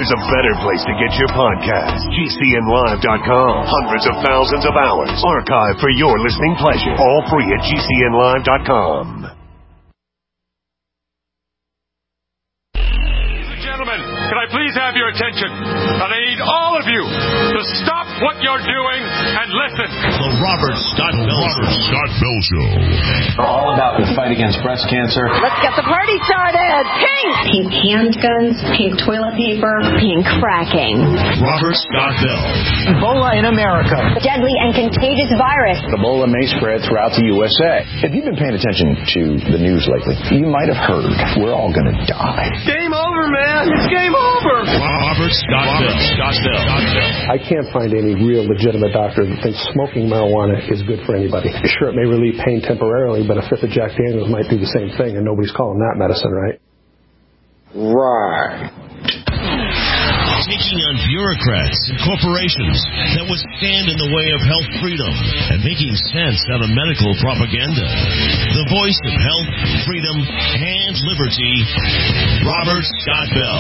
there's a better place to get your podcast. GCNlive.com. Hundreds of thousands of hours archived for your listening pleasure. All free at GCNlive.com. Gentlemen, can I please have your attention? And I need all of you to stop what you're doing and listen. The Robert Scott Bell Show. We're all about the fight against breast cancer. Let's get the party started. Pink! Pink handguns, pink toilet paper, pink fracking. Robert Scott Bell. Ebola in America. Deadly and contagious virus. Ebola may spread throughout the USA. If you've been paying attention to the news lately, you might have heard we're all going to die. Game over, man. It's game over. Robert Scott Bell. I can't find any real legitimate doctor that thinks smoking marijuana is good for anybody. Sure, it may relieve pain temporarily, but a fifth of Jack Daniels might do the same thing, and nobody's calling that medicine, right? Right. Taking on bureaucrats and corporations that would stand in the way of health freedom and making sense out of medical propaganda. The voice of health, freedom, and liberty, Robert Scott Bell.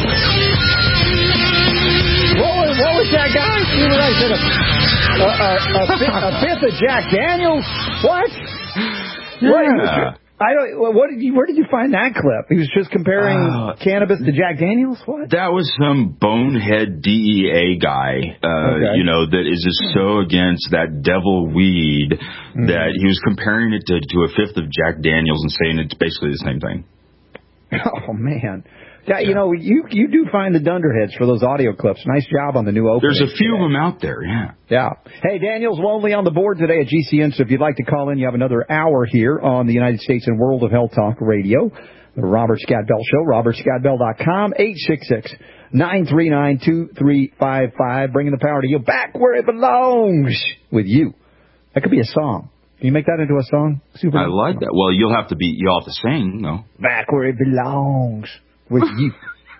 What was that, guys? You know, I said a fifth of Jack Daniels? What? Yeah. Where did you find that clip? He was just comparing cannabis to Jack Daniels? What? That was some bonehead DEA guy, you know, that is just so against that devil weed that he was comparing it to a fifth of Jack Daniels and saying it's basically the same thing. Oh, man. Yeah, you know, you do find the dunderheads for those audio clips. Nice job on the new opening. There's a few of them out there, yeah. Yeah. Hey, Daniel's lonely on the board today at GCN, so if you'd like to call in, you have another hour here on the United States and World of Health Talk Radio. The Robert Scott Bell Show, robertscottbell.com, 866-939-2355, bringing the power to you back where it belongs with you. That could be a song. Can you make that into a song? I like that. Well, you'll have to sing, though. Back where it belongs with you.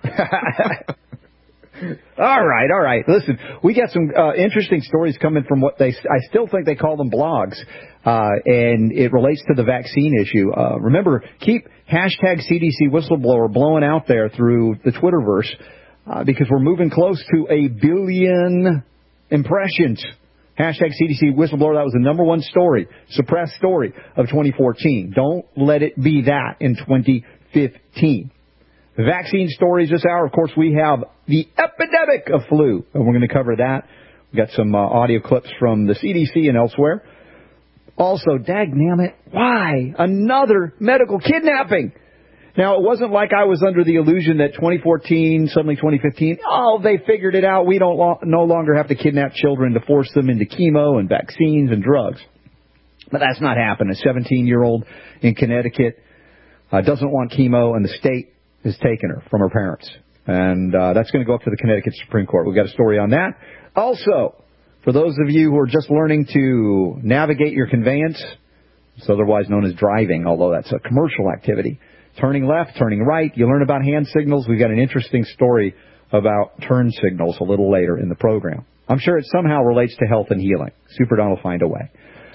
All right. Listen, we got some interesting stories coming from I still think they call them blogs, and it relates to the vaccine issue. Remember, keep hashtag CDC whistleblower blowing out there through the Twitterverse, because we're moving close to 1 billion impressions. Hashtag CDC whistleblower, that was the number one story, suppressed story of 2014. Don't let it be that in 2015. The vaccine stories this hour, of course, we have the epidemic of flu, and we're going to cover that. We've got some audio clips from the CDC and elsewhere. Also, dagnammit, why another medical kidnapping? Now, it wasn't like I was under the illusion that 2014, suddenly 2015, they figured it out. We don't no longer have to kidnap children to force them into chemo and vaccines and drugs. But that's not happening. A 17-year-old in Connecticut doesn't want chemo, and the state has taken her from her parents. And that's going to go up to the Connecticut Supreme Court. We've got a story on that. Also, for those of you who are just learning to navigate your conveyance, it's otherwise known as driving, although that's a commercial activity, turning left, turning right, you learn about hand signals. We've got an interesting story about turn signals a little later in the program. I'm sure it somehow relates to health and healing. Super Don will find a way.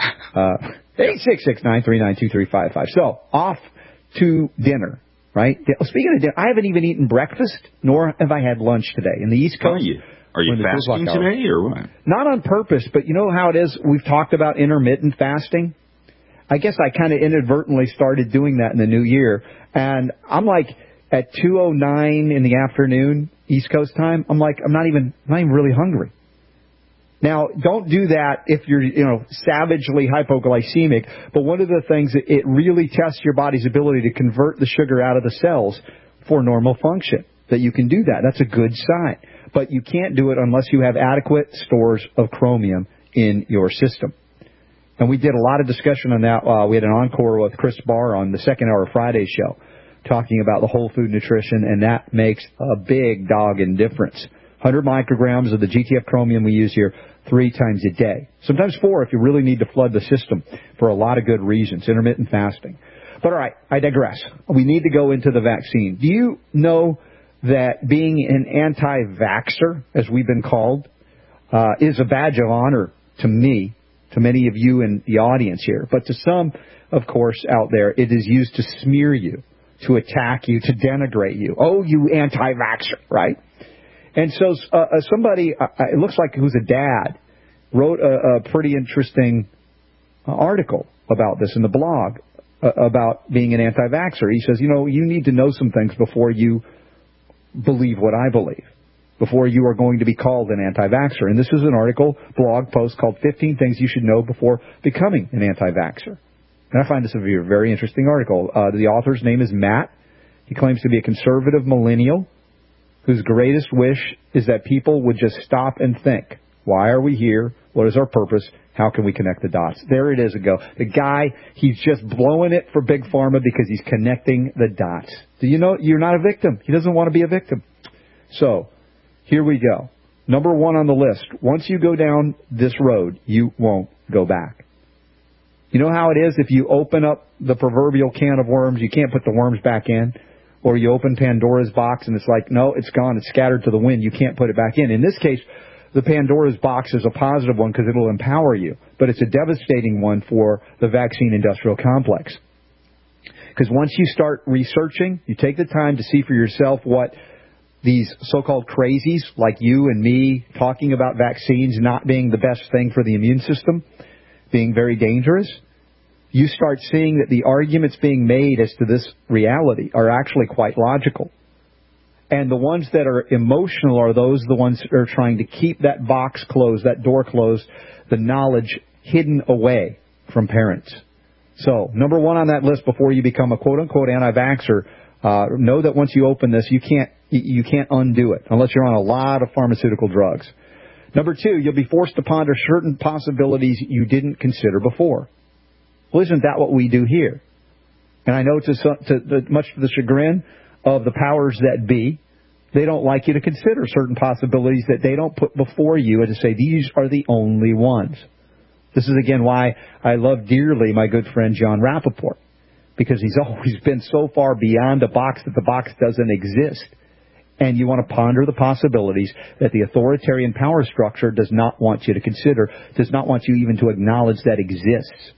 866-939-2355. So, off to dinner. Right? Speaking of dinner, I haven't even eaten breakfast, nor have I had lunch today. In the East Coast. Are you fasting today, or what? Not on purpose, but you know how it is? We've talked about intermittent fasting. I guess I kind of inadvertently started doing that in the new year. And I'm like, at 2:09 in the afternoon, East Coast time, I'm like, I'm not even really hungry. Now, don't do that if you're, savagely hypoglycemic. But one of the things, it really tests your body's ability to convert the sugar out of the cells for normal function. That you can do that. That's a good sign. But you can't do it unless you have adequate stores of chromium in your system. And we did a lot of discussion on that. We had an encore with Chris Barr on the second hour Friday show talking about the whole food nutrition, and that makes a big doggone difference. 100 micrograms of the GTF chromium we use here 3 times a day. Sometimes 4 if you really need to flood the system for a lot of good reasons, intermittent fasting. But all right, I digress. We need to go into the vaccine. Do you know that being an anti-vaxxer, as we've been called, is a badge of honor to me, to many of you in the audience here. But to some, of course, out there, it is used to smear you, to attack you, to denigrate you. Oh, you anti-vaxxer, right? And so somebody, it looks like who's a dad, wrote a pretty interesting article about this in the blog about being an anti-vaxxer. He says, you need to know some things before you believe what I believe, before you are going to be called an anti-vaxxer. And this is an article, blog post called 15 Things You Should Know Before Becoming an Anti-Vaxxer. And I find this a very interesting article. The author's name is Matt. He claims to be a conservative millennial whose greatest wish is that people would just stop and think, why are we here? What is our purpose? How can we connect the dots? There it is ago. The guy, he's just blowing it for Big Pharma because he's connecting the dots. Do you know you're not a victim? He doesn't want to be a victim. So, here we go. Number 1 on the list. Once you go down this road, you won't go back. You know how it is if you open up the proverbial can of worms, you can't put the worms back in? Or you open Pandora's box and it's like, no, it's gone, it's scattered to the wind, you can't put it back in. In this case, the Pandora's box is a positive one because it'll empower you, but it's a devastating one for the vaccine industrial complex. Because once you start researching, you take the time to see for yourself what these so-called crazies like you and me talking about vaccines not being the best thing for the immune system, being very dangerous, you start seeing that the arguments being made as to this reality are actually quite logical. And the ones that are emotional are the ones that are trying to keep that box closed, that door closed, the knowledge hidden away from parents. So, number 1 on that list before you become a quote-unquote anti-vaxxer, know that once you open this, you can't undo it unless you're on a lot of pharmaceutical drugs. Number 2, you'll be forced to ponder certain possibilities you didn't consider before. Well, isn't that what we do here? And I know much to the chagrin of the powers that be, they don't like you to consider certain possibilities that they don't put before you and to say these are the only ones. This is, again, why I love dearly my good friend John Rappaport, because he's always been so far beyond a box that the box doesn't exist. And you want to ponder the possibilities that the authoritarian power structure does not want you to consider, does not want you even to acknowledge that exists.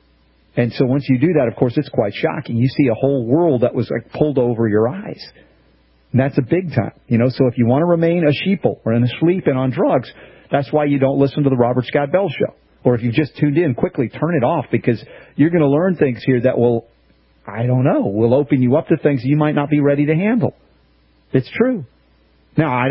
And so once you do that, of course, it's quite shocking. You see a whole world that was like pulled over your eyes. And that's a big time. So if you want to remain a sheeple or asleep and on drugs, that's why you don't listen to the Robert Scott Bell Show. Or if you've just tuned in, quickly turn it off, because you're going to learn things here that will open you up to things you might not be ready to handle. It's true. Now, I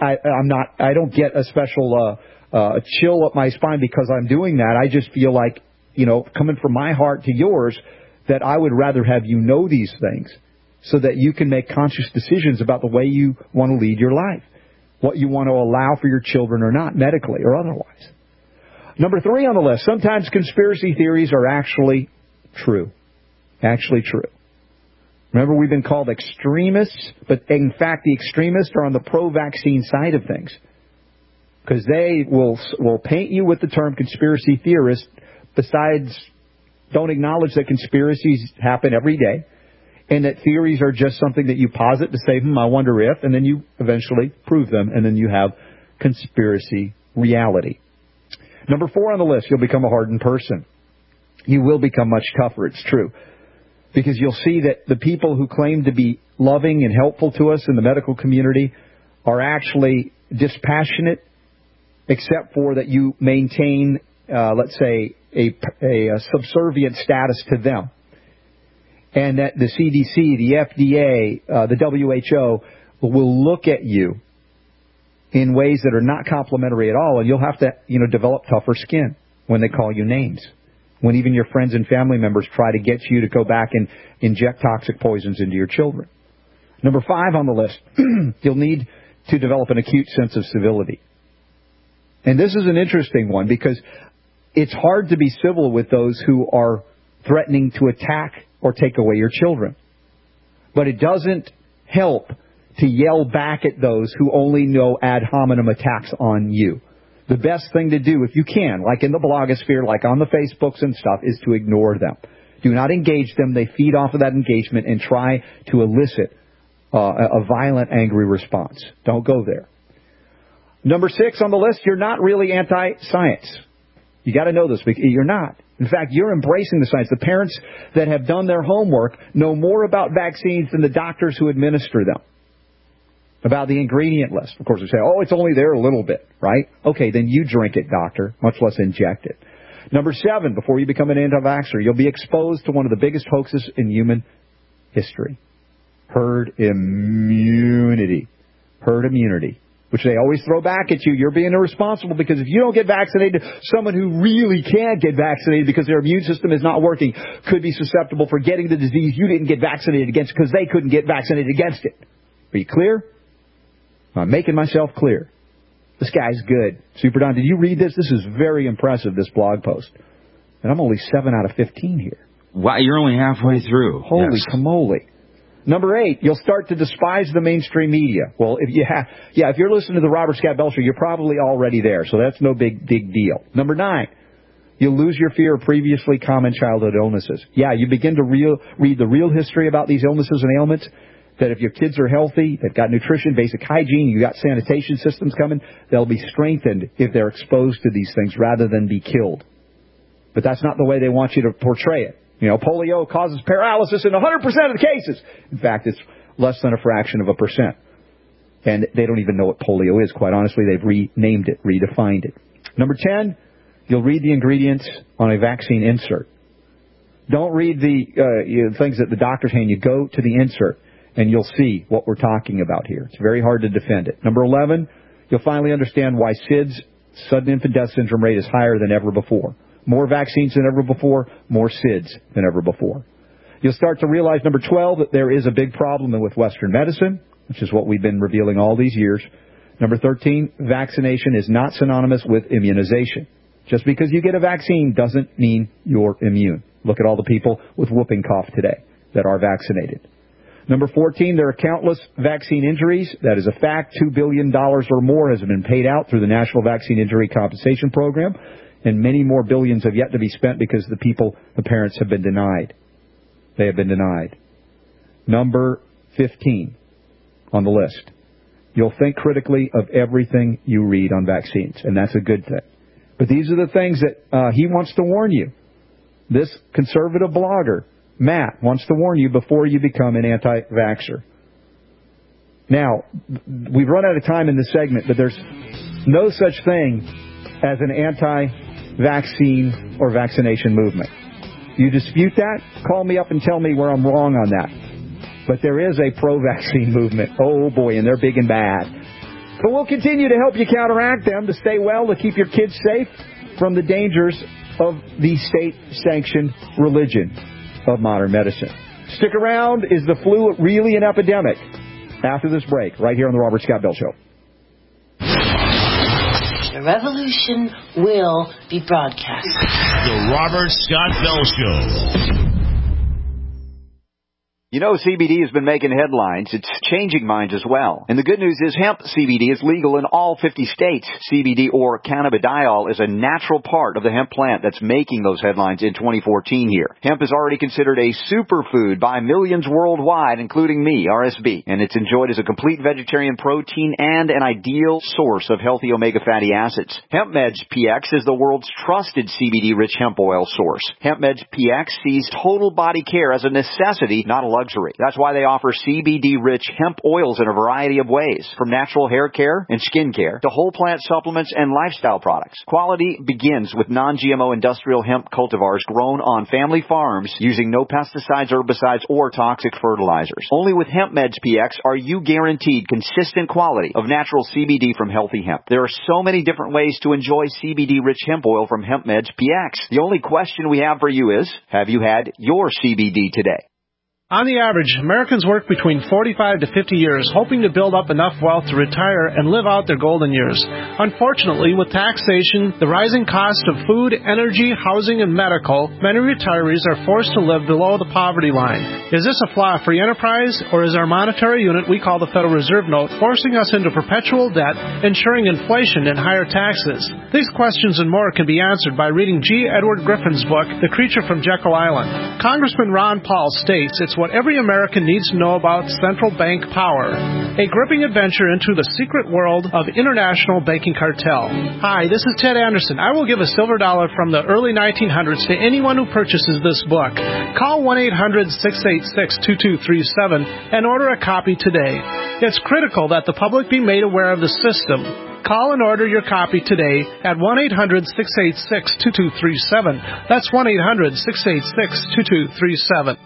don't get a special chill up my spine because I'm doing that. I just feel like, coming from my heart to yours, that I would rather have you know these things so that you can make conscious decisions about the way you want to lead your life, what you want to allow for your children or not, medically or otherwise. Number 3 on the list, sometimes conspiracy theories are actually true. Actually true. Remember, we've been called extremists, but in fact the extremists are on the pro-vaccine side of things, because they will paint you with the term conspiracy theorist. Besides, don't acknowledge that conspiracies happen every day and that theories are just something that you posit to say, I wonder if, and then you eventually prove them, and then you have conspiracy reality. Number 4 on the list, you'll become a hardened person. You will become much tougher, it's true, because you'll see that the people who claim to be loving and helpful to us in the medical community are actually dispassionate, except for that you maintain, let's say, a subservient status to them. And that the CDC, the FDA, the WHO will look at you in ways that are not complimentary at all, and you'll have to, develop tougher skin when they call you names. When even your friends and family members try to get you to go back and inject toxic poisons into your children. Number 5 on the list, you'll need to develop an acute sense of civility. And this is an interesting one because it's hard to be civil with those who are threatening to attack or take away your children. But it doesn't help to yell back at those who only know ad hominem attacks on you. The best thing to do, if you can, like in the blogosphere, like on the Facebooks and stuff, is to ignore them. Do not engage them. They feed off of that engagement and try to elicit a violent, angry response. Don't go there. Number 6 on the list, you're not really anti-science. You got to know this. You're not. In fact, you're embracing the science. The parents that have done their homework know more about vaccines than the doctors who administer them. about the ingredient list. Of course, they say, oh, it's only there a little bit, right? Okay, then you drink it, doctor, much less inject it. Number 7, before you become an anti-vaxxer, you'll be exposed to one of the biggest hoaxes in human history. Herd immunity. Herd immunity. Which they always throw back at you. You're being irresponsible because if you don't get vaccinated, someone who really can't get vaccinated because their immune system is not working could be susceptible for getting the disease you didn't get vaccinated against because they couldn't get vaccinated against it. Are you clear? I'm making myself clear. This guy's good. Super Don, did you read this? This is very impressive, this blog post. And I'm only 7 out of 15 here. Wow, you're only halfway through. Holy camole. Number 8, you'll start to despise the mainstream media. Well, if you're listening to the Robert Scott Bell Show, you're probably already there, so that's no big deal. Number 9, you'll lose your fear of previously common childhood illnesses. Yeah, you begin to read the real history about these illnesses and ailments, that if your kids are healthy, they've got nutrition, basic hygiene, you got sanitation systems coming, they'll be strengthened if they're exposed to these things rather than be killed. But that's not the way they want you to portray it. You know, polio causes paralysis in 100% of the cases. In fact, it's less than a fraction of a percent. And they don't even know what polio is, quite honestly. They've renamed it, redefined it. Number 10, you'll read the ingredients on a vaccine insert. Don't read the things that the doctors hand you. Go to the insert, and you'll see what we're talking about here. It's very hard to defend it. Number 11, you'll finally understand why SIDS, sudden infant death syndrome rate, is higher than ever before. More vaccines than ever before, more SIDS than ever before. You'll start to realize, number 12, that there is a big problem with Western medicine, which is what we've been revealing all these years. Number 13, vaccination is not synonymous with immunization. Just because you get a vaccine doesn't mean you're immune. Look at all the people with whooping cough today that are vaccinated. Number 14, there are countless vaccine injuries. That is a fact. $2 billion or more has been paid out through the National Vaccine Injury Compensation Program. And many more billions have yet to be spent because the parents have been denied. They have been denied. Number 15 on the list. You'll think critically of everything you read on vaccines, and that's a good thing. But these are the things that he wants to warn you. This conservative blogger, Matt, wants to warn you before you become an anti-vaxxer. Now, we've run out of time in this segment, but there's no such thing as an anti-vaccine or vaccination movement. You dispute that? Call me up and tell me where I'm wrong on that. But there is a pro-vaccine movement. Oh, boy, and they're big and bad. But we'll continue to help you counteract them, to stay well, to keep your kids safe from the dangers of the state-sanctioned religion of modern medicine. Stick around. Is the flu really an epidemic? After this break, right here on the Robert Scott Bell Show. The revolution will be broadcast. The Robert Scott Bell Show. You know, CBD has been making headlines. It's changing minds as well. And the good news is hemp CBD is legal in all 50 states. CBD, or cannabidiol, is a natural part of the hemp plant that's making those headlines in 2014 here. Hemp is already considered a superfood by millions worldwide, including me, RSB. And it's enjoyed as a complete vegetarian protein and an ideal source of healthy omega fatty acids. HempMeds PX is the world's trusted CBD-rich hemp oil source. HempMeds PX sees total body care as a necessity, not a luxury. That's why they offer CBD-rich hemp oils in a variety of ways, from natural hair care and skin care to whole plant supplements and lifestyle products. Quality begins with non-GMO industrial hemp cultivars grown on family farms using no pesticides, herbicides, or toxic fertilizers. Only with HempMeds PX are you guaranteed consistent quality of natural CBD from healthy hemp. There are so many different ways to enjoy CBD-rich hemp oil from HempMeds PX. The only question we have for you is, have you had your CBD today? On the average, Americans work between 45 to 50 years, hoping to build up enough wealth to retire and live out their golden years. Unfortunately, with taxation, the rising cost of food, energy, housing, and medical, many retirees are forced to live below the poverty line. Is this a flaw free enterprise, or is our monetary unit we call the Federal Reserve Note forcing us into perpetual debt, ensuring inflation and higher taxes? These questions and more can be answered by reading G. Edward Griffin's book, The Creature from Jekyll Island. Congressman Ron Paul states it's what every American needs to know about central bank power. A gripping adventure into the secret world of international banking cartel. Hi, this is Ted Anderson. I will give a silver dollar from the early 1900s to anyone who purchases this book. Call 1-800-686-2237 and order a copy today. It's critical that the public be made aware of the system. Call and order your copy today at 1-800-686-2237. That's 1-800-686-2237.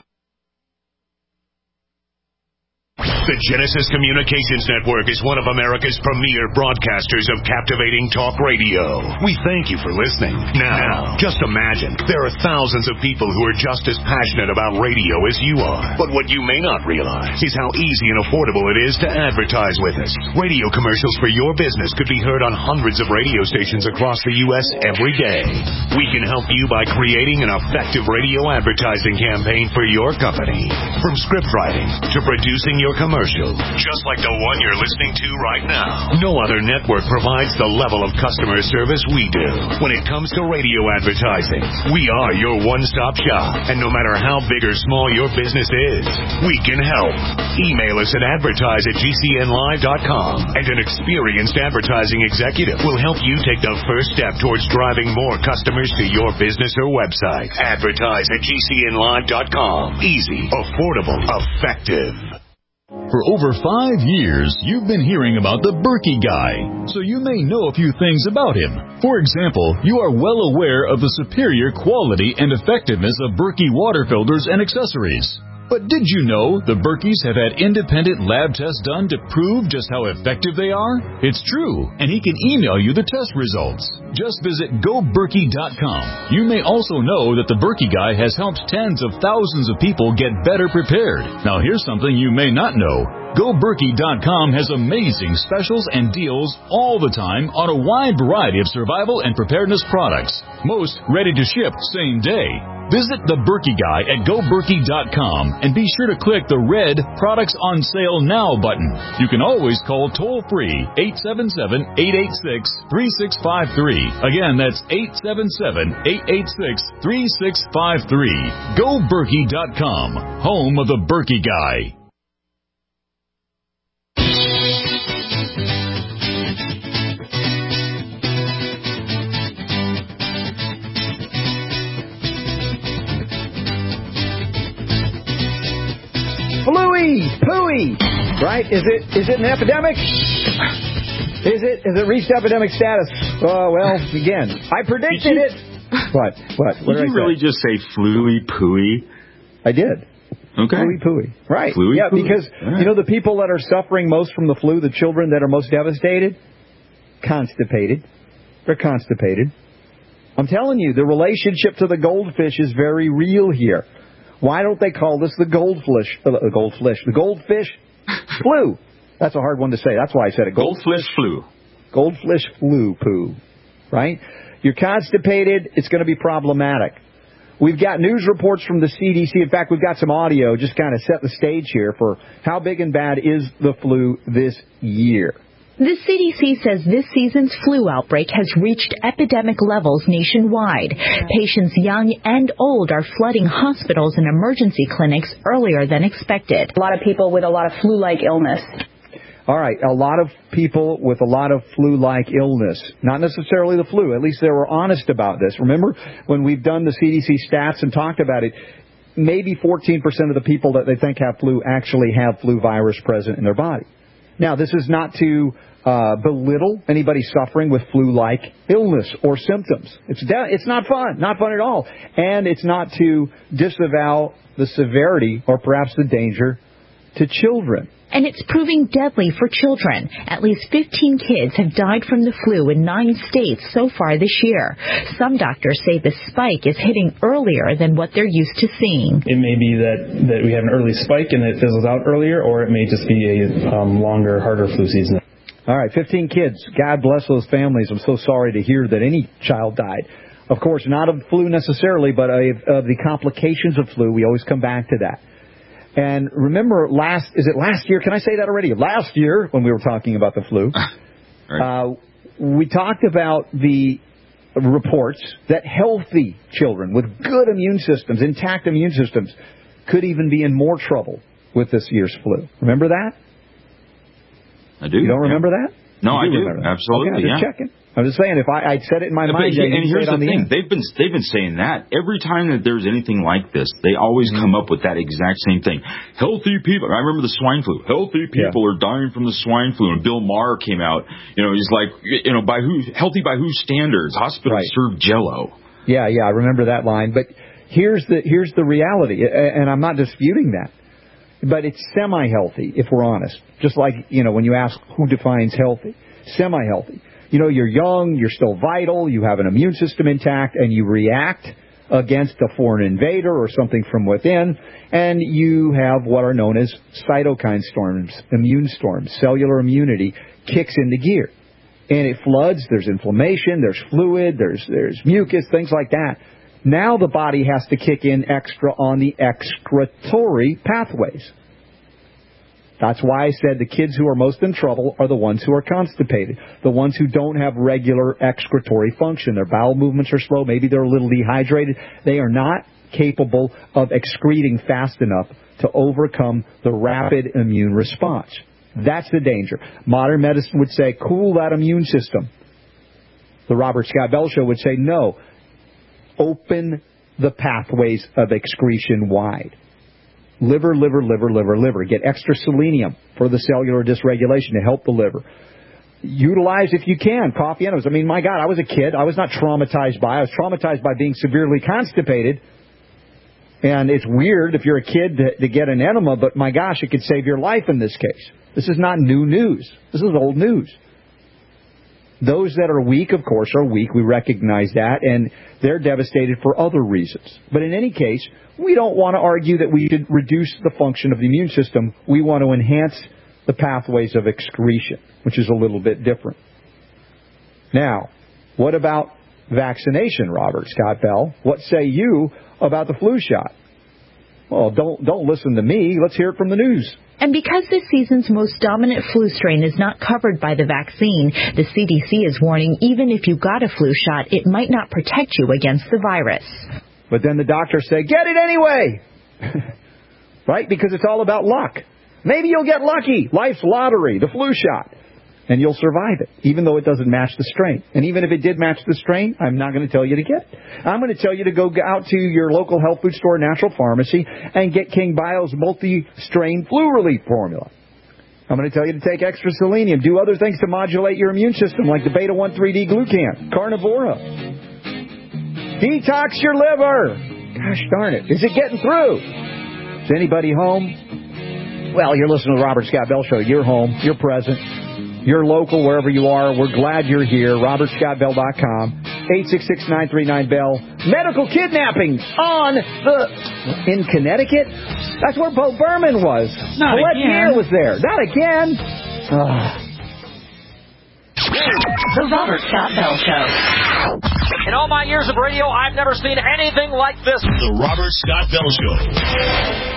The Genesis Communications Network is one of America's premier broadcasters of captivating talk radio. We thank you for listening. Now, just imagine, there are thousands of people who are just as passionate about radio as you are. But what you may not realize is how easy and affordable it is to advertise with us. Radio commercials for your business could be heard on hundreds of radio stations across the U.S. every day. We can help you by creating an effective radio advertising campaign for your company. From script writing to producing your commercial, just like the one you're listening to right now. No other network provides the level of customer service we do. When it comes to radio advertising, we are your one-stop shop. And no matter how big or small your business is, we can help. Email us at advertise@gcnlive.com, and an experienced advertising executive will help you take the first step towards driving more customers to your business or website. Advertise@gcnlive.com. Easy, affordable, effective. For over 5 years, you've been hearing about the Berkey Guy, so you may know a few things about him. For example, you are well aware of the superior quality and effectiveness of Berkey water filters and accessories. But did you know the Berkeys have had independent lab tests done to prove just how effective they are? It's true, and he can email you the test results. Just visit GoBerkey.com. You may also know that the Berkey Guy has helped tens of thousands of people get better prepared. Now here's something you may not know. GoBerkey.com has amazing specials and deals all the time on a wide variety of survival and preparedness products. Most ready to ship same day. Visit the Berkey Guy at GoBerkey.com and be sure to click the red Products on Sale Now button. You can always call toll-free 877-886-3653. Again, that's 877-886-3653. GoBerkey.com, home of the Berkey Guy. Pooey, right? Is it an epidemic? Has it reached epidemic status? Well, again, I predicted it. What? Did you really just say fluey pooey? I did. Okay. Fluey pooey. Right. Fluey yeah, pooey. Because you know the people that are suffering most from the flu, the children that are most devastated, constipated. They're constipated. I'm telling you, the relationship to the goldfish is very real here. Why don't they call this the goldfish flu? That's a hard one to say. That's why I said it. Goldfish flu. Goldfish flu poo. Right? You're constipated. It's going to be problematic. We've got news reports from the CDC. In fact, we've got some audio just kind of set the stage here for how big and bad is the flu this year. The CDC says this season's flu outbreak has reached epidemic levels nationwide. Patients young and old are flooding hospitals and emergency clinics earlier than expected. A lot of people with a lot of flu-like illness. All right, a lot of people with a lot of flu-like illness. Not necessarily the flu. At least they were honest about this. Remember, when we've done the CDC stats and talked about it, maybe 14% of the people that they think have flu actually have flu virus present in their body. Now, this is not to belittle anybody suffering with flu-like illness or symptoms. It's not fun at all. And it's not to disavow the severity or perhaps the danger to children. And it's proving deadly for children. At least 15 kids have died from the flu in 9 states so far this year. Some doctors say the spike is hitting earlier than what they're used to seeing. It may be that we have an early spike and it fizzles out earlier, or it may just be a longer, harder flu season. All right, 15 kids. God bless those families. I'm so sorry to hear that any child died. Of course, not of flu necessarily, but of the complications of flu. We always come back to that. And remember, last year? Can I say that already? Last year, when we were talking about the flu, right. We talked about the reports that healthy children with good immune systems, intact immune systems, could even be in more trouble with this year's flu. Remember that? I do. You don't remember that? No, I do. Remember that. Absolutely, okay, I'm just checking. I'm just saying, if I'd said it in my mind, and here's the thing: they've been saying that every time that there's anything like this, they always come up with that exact same thing. Healthy people. I remember the swine flu. Healthy people are dying from the swine flu. And Bill Maher came out. He's like, healthy by whose standards? Hospitals serve Jell-O. Yeah, I remember that line. But here's the reality, and I'm not disputing that. But it's semi-healthy, if we're honest. Just like, when you ask who defines healthy. Semi-healthy. You're young, you're still vital, you have an immune system intact, and you react against a foreign invader or something from within, and you have what are known as cytokine storms, immune storms. Cellular immunity kicks into gear. And it floods, there's inflammation, there's fluid, there's mucus, things like that. Now the body has to kick in extra on the excretory pathways. That's why I said the kids who are most in trouble are the ones who are constipated, the ones who don't have regular excretory function. Their bowel movements are slow. Maybe they're a little dehydrated. They are not capable of excreting fast enough to overcome the rapid immune response. That's the danger. Modern medicine would say, cool that immune system. The Robert Scott Bell Show would say, no, open the pathways of excretion wide. Liver. Get extra selenium for the cellular dysregulation to help the liver. Utilize, if you can, coffee enemas. I mean, my God, I was a kid. I was not traumatized by it. I was traumatized by being severely constipated. And it's weird if you're a kid to get an enema, but my gosh, it could save your life in this case. This is not new news. This is old news. Those that are weak, of course, are weak. We recognize that, and they're devastated for other reasons. But in any case, we don't want to argue that we should reduce the function of the immune system. We want to enhance the pathways of excretion, which is a little bit different. Now, what about vaccination, Robert Scott Bell? What say you about the flu shot? Well, don't listen to me. Let's hear it from the news. And because this season's most dominant flu strain is not covered by the vaccine, the CDC is warning even if you got a flu shot, it might not protect you against the virus. But then the doctors say, get it anyway! Right? Because it's all about luck. Maybe you'll get lucky. Life's lottery, the flu shot. And you'll survive it, even though it doesn't match the strain. And even if it did match the strain, I'm not going to tell you to get it. I'm going to tell you to go out to your local health food store, natural pharmacy, and get King Bio's multi-strain flu relief formula. I'm going to tell you to take extra selenium, do other things to modulate your immune system, like the beta-1,3-D glucan, carnivora. Detox your liver. Gosh darn it. Is it getting through? Is anybody home? Well, you're listening to the Robert Scott Bell Show. You're home. You're present. You're local, wherever you are. We're glad you're here. RobertScottBell.com. 866-939-BELL. Medical kidnapping in Connecticut? That's where Bo Berman was. Not Colette again. Pierre was there. Not again. The Robert Scott Bell Show. In all my years of radio, I've never seen anything like this. The Robert Scott Bell Show.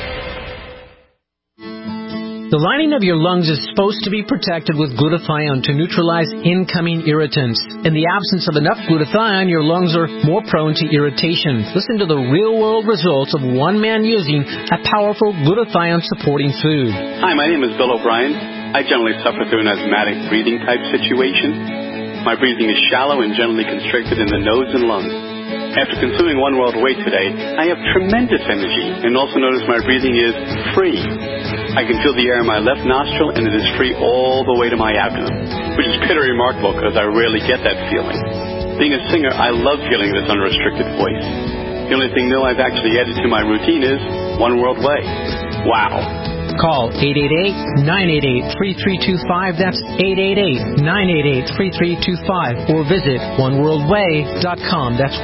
The lining of your lungs is supposed to be protected with glutathione to neutralize incoming irritants. In the absence of enough glutathione, your lungs are more prone to irritation. Listen to the real-world results of one man using a powerful glutathione-supporting food. Hi, my name is Bill O'Brien. I generally suffer through an asthmatic breathing type situation. My breathing is shallow and generally constricted in the nose and lungs. After consuming One World Way today, I have tremendous energy and also notice my breathing is free. I can feel the air in my left nostril and it is free all the way to my abdomen, which is pretty remarkable because I rarely get that feeling. Being a singer, I love feeling this unrestricted voice. The only thing new I've actually added to my routine is One World Way. Wow. Call 888-988-3325. That's 888-988-3325. Or visit oneworldway.com. That's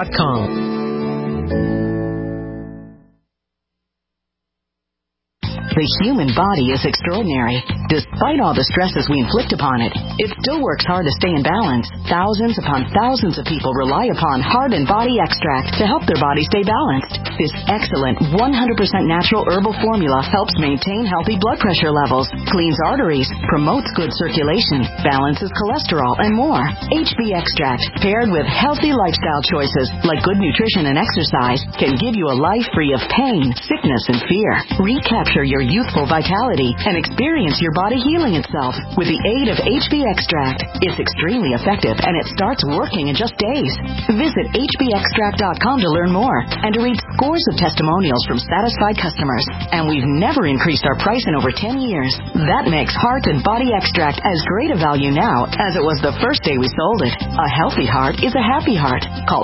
oneworld, WHEY.com. The human body is extraordinary. Despite all the stresses we inflict upon it, it still works hard to stay in balance. Thousands upon thousands of people rely upon Heart and Body Extract to help their body stay balanced. This excellent 100% natural herbal formula helps maintain healthy blood pressure levels, cleans arteries, promotes good circulation, balances cholesterol, and more. HB Extract, paired with healthy lifestyle choices like good nutrition and exercise, can give you a life free of pain, sickness, and fear. Recapture your youthful vitality and experience your body healing itself with the aid of HB Extract. It's extremely effective and it starts working in just days. Visit hbextract.com to learn more and to read scores of testimonials from satisfied customers. And we've never increased our price in over 10 years. That makes Heart and Body Extract as great a value now as it was the first day we sold it. A healthy heart is a happy heart. Call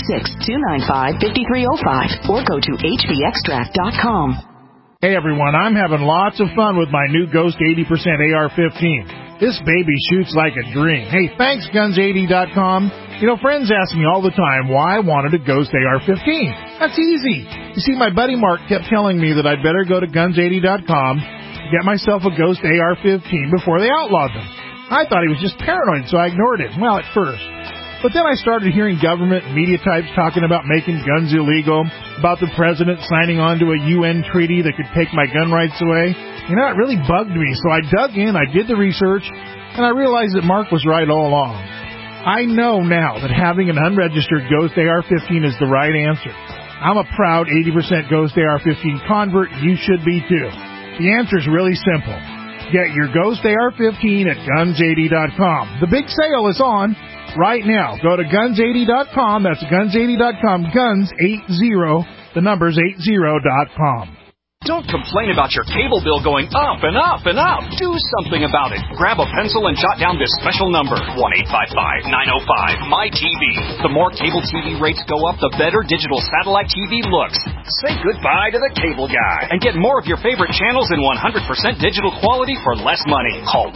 866-295-5305 or go to hbextract.com. Hey everyone, I'm having lots of fun with my new Ghost 80% AR-15. This baby shoots like a dream. Hey, thanks Guns80.com. You know, friends ask me all the time why I wanted a Ghost AR-15. That's easy. You see, my buddy Mark kept telling me that I'd better go to Guns80.com to get myself a Ghost AR-15 before they outlawed them. I thought he was just paranoid, so I ignored it. Well, at first. But then I started hearing government and media types talking about making guns illegal, about the president signing on to a UN treaty that could take my gun rights away. You know, it really bugged me, so I dug in, I did the research, and I realized that Mark was right all along. I know now that having an unregistered Ghost AR-15 is the right answer. I'm a proud 80% Ghost AR-15 convert, and you should be too. The answer's really simple. Get your Ghost AR-15 at Guns80.com. The big sale is on right now. Go to Guns80.com. That's Guns80.com. Guns80, the number's 80.com. Don't complain about your cable bill going up and up and up. Do something about it. Grab a pencil and jot down this special number, 1-855-905-MY-TV. The more cable TV rates go up, the better digital satellite TV looks. Say goodbye to the cable guy and get more of your favorite channels in 100% digital quality for less money. Call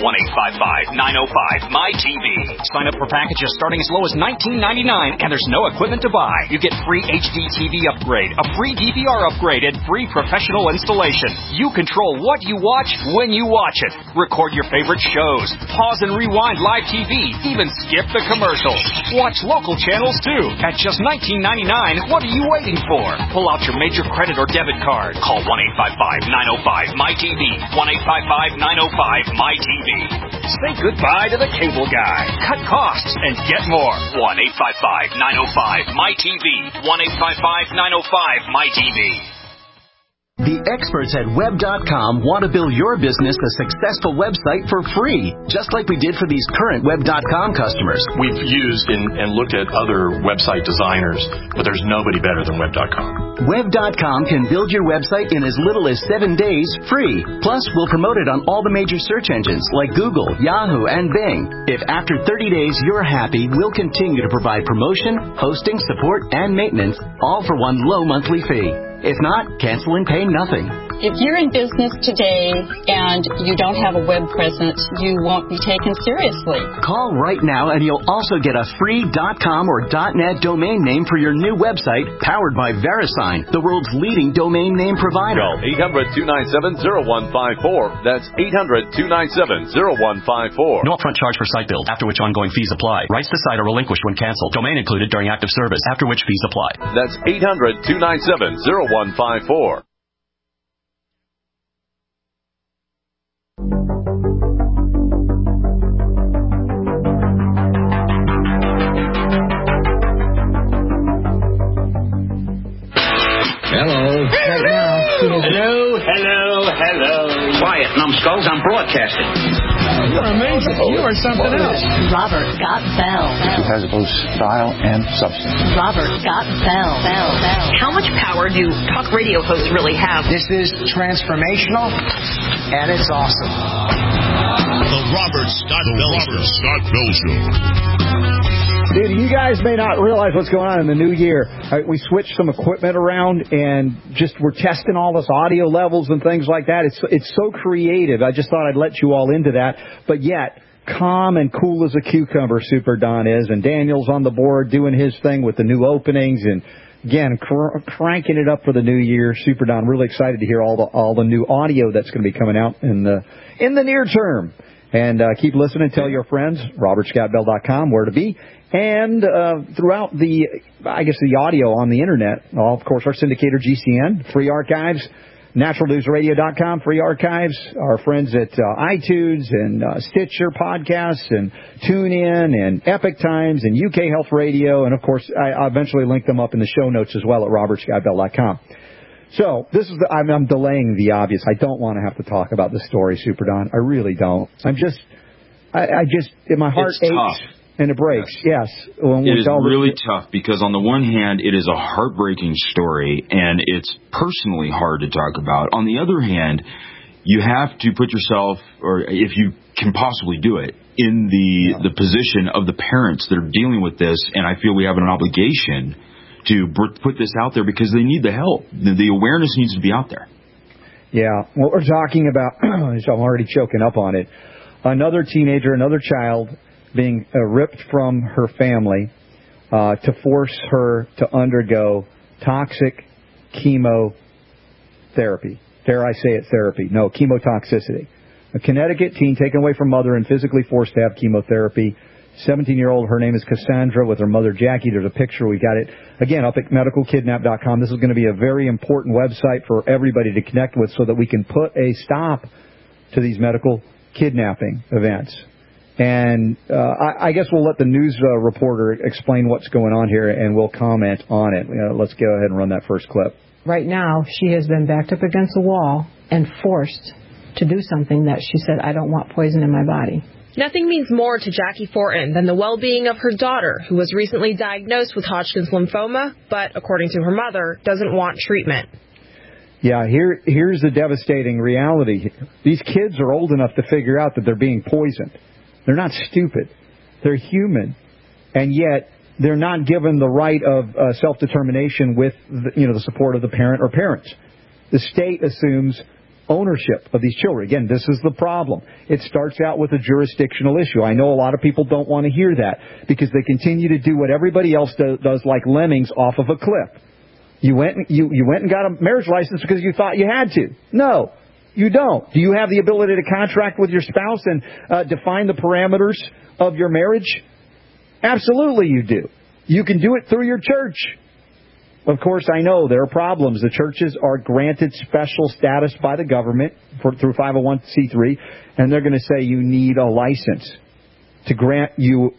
1-855-905-MY-TV. Sign up for packages starting as low as $19.99, and there's no equipment to buy. You get free HD TV upgrade, a free DVR upgrade, and free professional installation. You control what you watch when you watch it. Record your favorite shows. Pause and rewind live TV. Even skip the commercials. Watch local channels too. At just $19.99, what are you waiting for? Pull out your major credit or debit card. Call 1-855-905-MY-TV. 1-855-905-MY-TV. Say goodbye to the cable guy. Cut costs and get more. 1-855-905-MY-TV. 1-855-905-MY-TV. The experts at Web.com want to build your business a successful website for free, just like we did for these current Web.com customers. We've used and looked at other website designers, but there's nobody better than Web.com. Web.com can build your website in as little as 7 days free. Plus, we'll promote it on all the major search engines like Google, Yahoo, and Bing. If after 30 days you're happy, we'll continue to provide promotion, hosting, support, and maintenance, all for one low monthly fee. If not, cancel and pay nothing. If you're in business today and you don't have a web presence, you won't be taken seriously. Call right now and you'll also get a free .com or .net domain name for your new website powered by VeriSign, the world's leading domain name provider. Call 800-297-0154. That's 800-297-0154. No upfront charge for site build, after which ongoing fees apply. Rights to site are relinquished when canceled. Domain included during active service, after which fees apply. That's 800-297-0154. Hello. Right now. Hello. Quiet, numbskulls. I'm broadcasting. You're amazing. You are something else. Robert Scott Bell. She has both style and substance. Robert Scott Bell. How much power do talk radio hosts really have? This is transformational, and it's awesome. The Robert Scott Bell Show. Dude, you guys may not realize what's going on in the new year. We switched some equipment around and just we're testing all this audio levels and things like that. It's so creative. I just thought I'd let you all into that. But yet, calm and cool as a cucumber, Super Don is. And Daniel's on the board doing his thing with the new openings. And Again, cranking it up for the new year. Super Don, really excited to hear all the new audio that's going to be coming out in the near term. And keep listening. Tell your friends. RobertScottBell.com, where to be. And throughout the audio on the Internet, of course, our syndicator GCN, free archives. NaturalNewsRadio.com, free archives. Our friends at iTunes and Stitcher podcasts and TuneIn and Epic Times and UK Health Radio. And, of course, I eventually link them up in the show notes as well at RobertScottBell.com. So this is I'm delaying the obvious. I don't want to have to talk about this story, Super Don. I really don't. I just my heart aches. Tough. And it breaks, yes. It is really tough because on the one hand, it is a heartbreaking story, and it's personally hard to talk about. On the other hand, you have to put yourself, or if you can possibly do it, in the position of the parents that are dealing with this, and I feel we have an obligation to put this out there because they need the help. The awareness needs to be out there. Yeah, what we're talking about, so I'm already choking up on it, another teenager, another child being ripped from her family to force her to undergo toxic chemotherapy. Dare I say it, therapy? No, chemotoxicity. A Connecticut teen taken away from mother and physically forced to have chemotherapy. 17-year-old, her name is Cassandra, with her mother Jackie. There's a picture. We got it, again, up at medicalkidnap.com. This is going to be a very important website for everybody to connect with so that we can put a stop to these medical kidnapping events. And I guess we'll let the news reporter explain what's going on here, and we'll comment on it. Let's go ahead and run that first clip. Right now, she has been backed up against the wall and forced to do something that she said, I don't want poison in my body. Nothing means more to Jackie Fortin than the well-being of her daughter, who was recently diagnosed with Hodgkin's lymphoma, but, according to her mother, doesn't want treatment. Yeah, here's the devastating reality. These kids are old enough to figure out that they're being poisoned. They're not stupid. They're human. And yet, they're not given the right of self-determination with the support of the parent or parents. The state assumes ownership of these children. Again, this is the problem. It starts out with a jurisdictional issue. I know a lot of people don't want to hear that because they continue to do what everybody else does like lemmings off of a cliff. You went and got a marriage license because you thought you had to. No. You don't. Do you have the ability to contract with your spouse and define the parameters of your marriage? Absolutely you do. You can do it through your church. Of course, I know there are problems. The churches are granted special status by the government through 501c3, and they're going to say you need a license to grant you,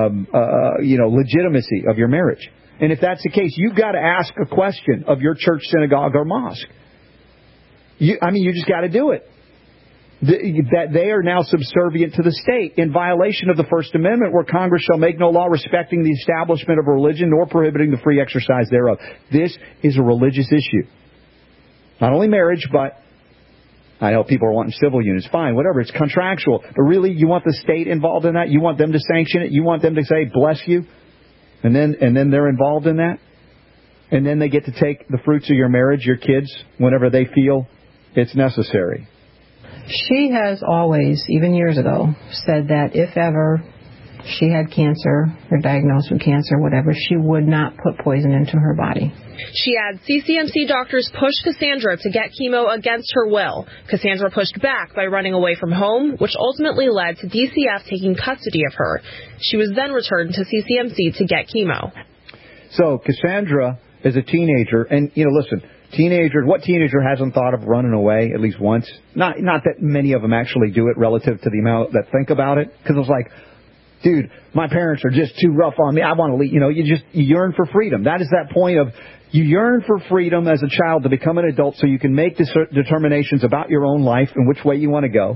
legitimacy of your marriage. And if that's the case, you've got to ask a question of your church, synagogue, or mosque. You just got to do it. That they are now subservient to the state in violation of the First Amendment, where Congress shall make no law respecting the establishment of a religion nor prohibiting the free exercise thereof. This is a religious issue. Not only marriage, but I know people are wanting civil unions. Fine, whatever. It's contractual. But really, you want the state involved in that? You want them to sanction it? You want them to say, bless you? And then they're involved in that? And then they get to take the fruits of your marriage, your kids, whenever they feel it's necessary. She has always, even years ago, said that if ever she had cancer or diagnosed with cancer, whatever, she would not put poison into her body. She adds, CCMC doctors pushed Cassandra to get chemo against her will. Cassandra pushed back by running away from home, which ultimately led to DCF taking custody of her. She was then returned to CCMC to get chemo. So Cassandra is a teenager, and, listen, what teenager hasn't thought of running away at least once? Not that many of them actually do it relative to the amount that think about it, because it's like, dude, my parents are just too rough on me. I want to leave. You yearn for freedom. That is that point of you yearn for freedom as a child to become an adult so you can make determinations about your own life and which way you want to go.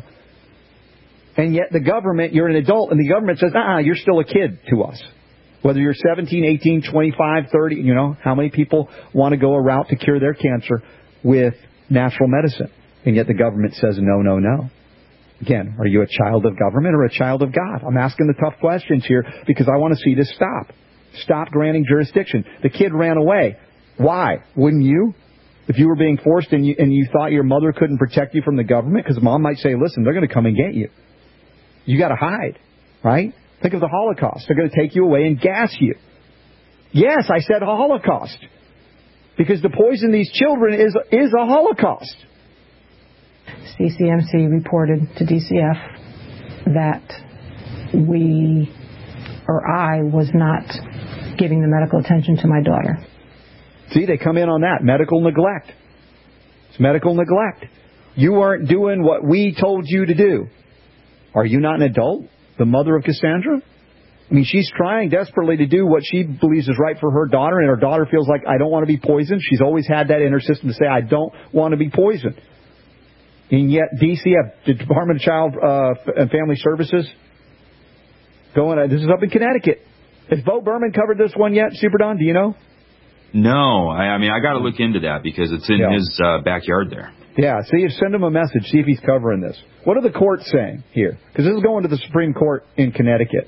And yet the government, you're an adult, and the government says, you're still a kid to us. Whether you're 17, 18, 25, 30, how many people want to go a route to cure their cancer with natural medicine? And yet the government says, no, no, no. Again, are you a child of government or a child of God? I'm asking the tough questions here because I want to see this stop. Stop granting jurisdiction. The kid ran away. Why? Wouldn't you? If you were being forced and you thought your mother couldn't protect you from the government, because mom might say, listen, they're going to come and get you. You got to hide, right? Think of the Holocaust. They're going to take you away and gas you. Yes, I said Holocaust. Because to poison these children is a Holocaust. CCMC reported to DCF that I was not giving the medical attention to my daughter. See, they come in on that. Medical neglect. It's medical neglect. You aren't doing what we told you to do. Are you not an adult? The mother of Cassandra? I mean, she's trying desperately to do what she believes is right for her daughter, and her daughter feels like, I don't want to be poisoned. She's always had that in her system to say, I don't want to be poisoned. And yet DCF, the Department of Child and Family Services, this is up in Connecticut. Has Bo Berman covered this one yet, Super Don? Do you know? No. I mean, I got to look into that because it's in his backyard there. Yeah, send him a message, see if he's covering this. What are the courts saying here? Because this is going to the Supreme Court in Connecticut.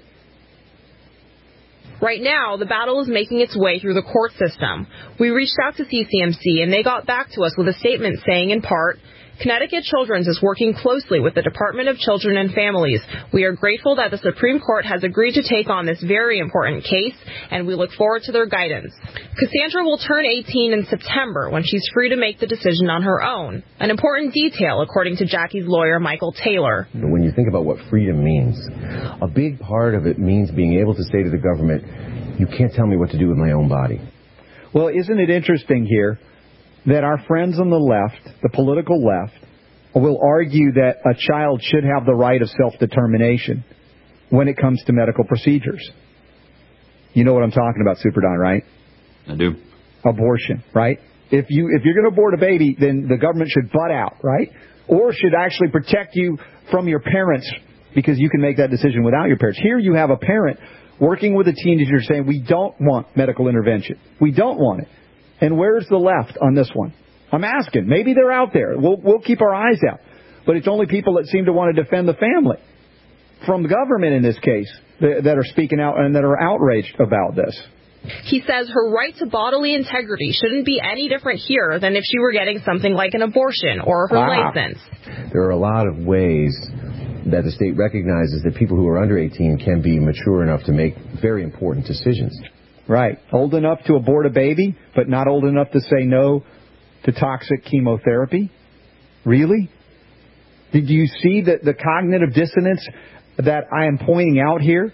Right now, the battle is making its way through the court system. We reached out to CCMC, and they got back to us with a statement saying, in part, Connecticut Children's is working closely with the Department of Children and Families. We are grateful that the Supreme Court has agreed to take on this very important case, and we look forward to their guidance. Cassandra will turn 18 in September when she's free to make the decision on her own. An important detail, according to Jackie's lawyer, Michael Taylor. When you think about what freedom means, a big part of it means being able to say to the government, you can't tell me what to do with my own body. Well, isn't it interesting here that our friends on the left, the political left, will argue that a child should have the right of self-determination when it comes to medical procedures? You know what I'm talking about, Super Don, right? I do. Abortion, right? If you're going to abort a baby, then the government should butt out, right? Or should actually protect you from your parents because you can make that decision without your parents. Here you have a parent working with a teenager saying, we don't want medical intervention. We don't want it. And where's the left on this one? I'm asking. Maybe they're out there. We'll keep our eyes out. But it's only people that seem to want to defend the family from the government in this case that are speaking out and that are outraged about this. He says her right to bodily integrity shouldn't be any different here than if she were getting something like an abortion or her license. There are a lot of ways that the state recognizes that people who are under 18 can be mature enough to make very important decisions. Right. Old enough to abort a baby, but not old enough to say no to toxic chemotherapy? Really? Did you see the cognitive dissonance that I am pointing out here?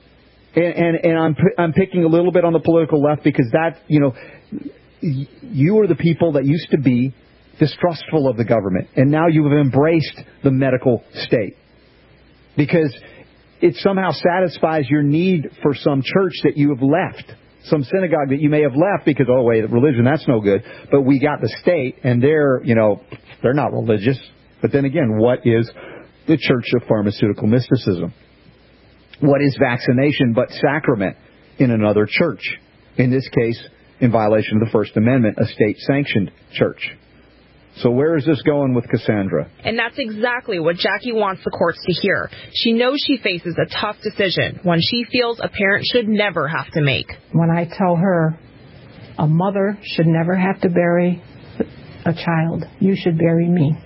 And I'm picking a little bit on the political left because that, you are the people that used to be distrustful of the government, and now you have embraced the medical state because it somehow satisfies your need for some church that you have left, some synagogue that you may have left because, oh, wait, religion, that's no good. But we got the state, and they're not religious. But then again, what is the church of pharmaceutical mysticism? What is vaccination but sacrament in another church? In this case, in violation of the First Amendment, a state-sanctioned church. So where is this going with Cassandra? And that's exactly what Jackie wants the courts to hear. She knows she faces a tough decision, one she feels a parent should never have to make. When I tell her a mother should never have to bury a child, you should bury me.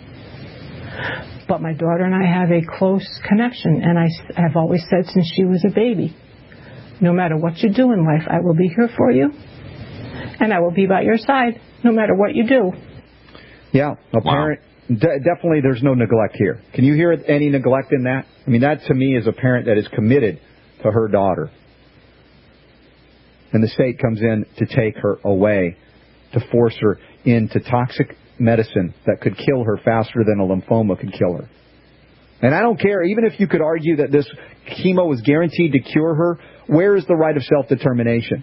But my daughter and I have a close connection, and I have always said since she was a baby, no matter what you do in life, I will be here for you, and I will be by your side no matter what you do. Yeah, a parent, definitely there's no neglect here. Can you hear any neglect in that? I mean, that to me is a parent that is committed to her daughter. And the state comes in to take her away, to force her into toxic medicine that could kill her faster than a lymphoma could kill her. And I don't care, even if you could argue that this chemo is guaranteed to cure her, where is the right of self-determination?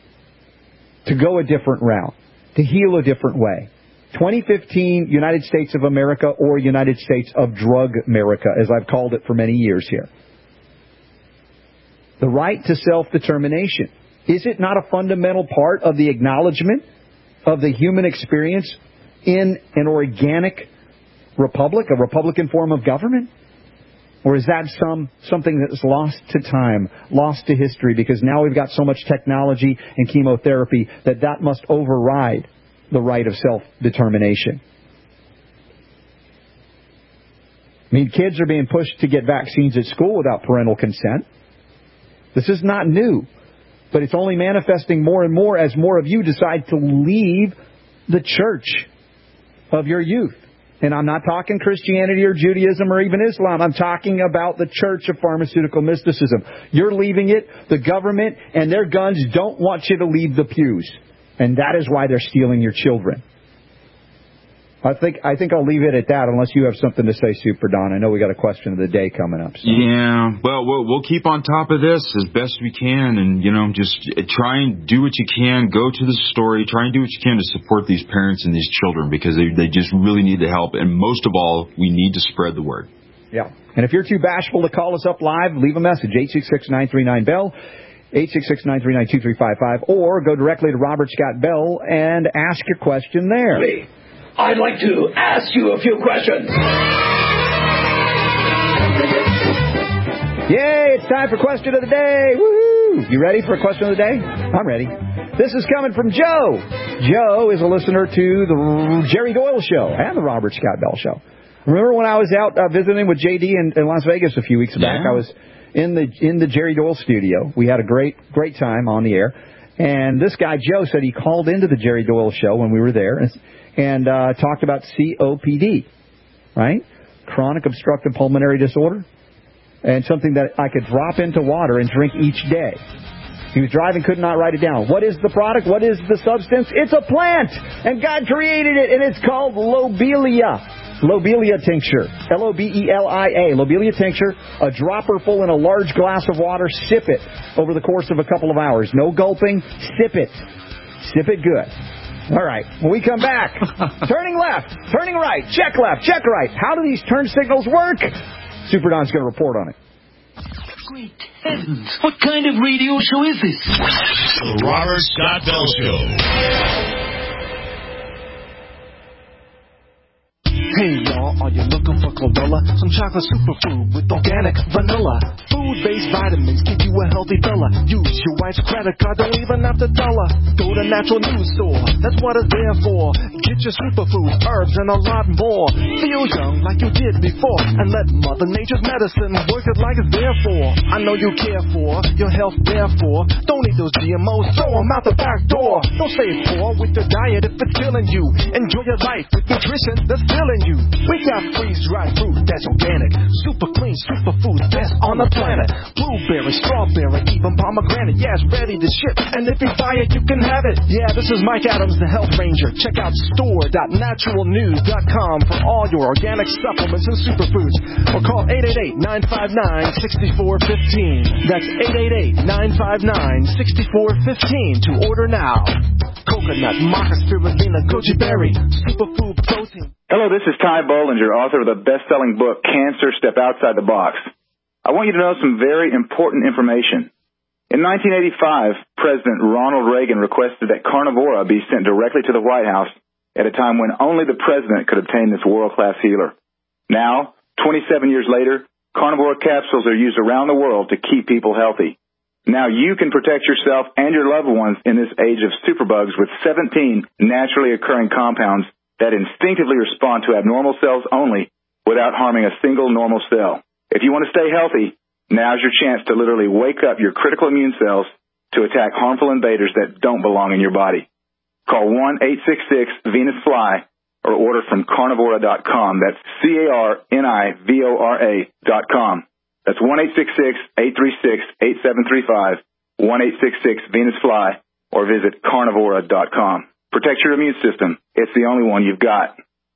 To go a different route, to heal a different way. 2015 United States of America or United States of Drug America, as I've called it for many years here. The right to self-determination. Is it not a fundamental part of the acknowledgement of the human experience in an organic republic, a republican form of government? Or is that something that's lost to time, lost to history, because now we've got so much technology and chemotherapy that must override the right of self-determination? I mean, kids are being pushed to get vaccines at school without parental consent. This is not new, but it's only manifesting more and more as more of you decide to leave the church of your youth. And I'm not talking Christianity or Judaism or even Islam. I'm talking about the church of pharmaceutical mysticism. You're leaving it. The government and their guns don't want you to leave the pews. And that is why they're stealing your children. I think I'll leave it at that unless you have something to say, Super Don. I know we got a question of the day coming up. So. Yeah, well, we'll keep on top of this as best we can, and just try and do what you can. Go to the story. Try and do what you can to support these parents and these children because they just really need the help. And most of all, we need to spread the word. Yeah, and if you're too bashful to call us up live, leave a message 866-939-BELL. 866-939-2355, or go directly to Robert Scott Bell and ask your question there. Hey, I'd like to ask you a few questions. Yay, it's time for Question of the Day. Woohoo! You ready for a question of the day? I'm ready. This is coming from Joe. Joe is a listener to the Jerry Doyle Show and the Robert Scott Bell Show. Remember when I was out visiting with JD in Las Vegas a few weeks back? I was in the Jerry Doyle studio. We had a great time on the air. And this guy, Joe, said he called into the Jerry Doyle Show when we were there and talked about COPD, right? Chronic obstructive pulmonary disorder. And something that I could drop into water and drink each day. He was driving, could not write it down. What is the product? What is the substance? It's a plant! And God created it, and it's called lobelia. Lobelia tincture. Lobelia. Lobelia tincture. A dropper full in a large glass of water. Sip it over the course of a couple of hours. No gulping. Sip it. Sip it good. All right. When we come back, turning left, turning right, check left, check right. How do these turn signals work? Super Don's going to report on it. Great heavens. What kind of radio show is this? The Robert Scott Bell Show. Hey y'all, are you looking for chlorella? Some chocolate superfood with organic vanilla. Food-based vitamins give you a healthy fella. Use your wife's credit card, don't even have to tell her. Go to Natural News Store, that's what it's there for. Get your superfood, herbs, and a lot more. Feel young like you did before. And let Mother Nature's medicine work it like it's there for. I know you care for your health, therefore. Don't eat those GMOs, throw them out the back door. Don't stay poor with your diet if it's killing you. Enjoy your life with nutrition that's filling you. We got freeze-dried fruit that's organic, super clean, superfood, best on the planet. Blueberry, strawberry, even pomegranate. Yeah, it's ready to ship, and if you buy it, you can have it. Yeah, this is Mike Adams, the Health Ranger. Check out store.naturalnews.com for all your organic supplements and superfoods. Or call 888-959-6415. That's 888-959-6415 to order now. Coconut, maca, spirulina, goji berry, superfood protein. Hello, this is Ty Bollinger, author of the best-selling book, Cancer, Step Outside the Box. I want you to know some very important information. In 1985, President Ronald Reagan requested that Carnivora be sent directly to the White House at a time when only the president could obtain this world-class healer. Now, 27 years later, Carnivora capsules are used around the world to keep people healthy. Now you can protect yourself and your loved ones in this age of superbugs with 17 naturally occurring compounds that instinctively respond to abnormal cells only without harming a single normal cell. If you want to stay healthy, now's your chance to literally wake up your critical immune cells to attack harmful invaders that don't belong in your body. Call 1-866-VENUS-FLY or order from carnivora.com. That's carnivora.com. That's 1-866-836-8735, 1-866-VENUS-FLY, or visit carnivora.com. Protect your immune system. It's the only one you've got.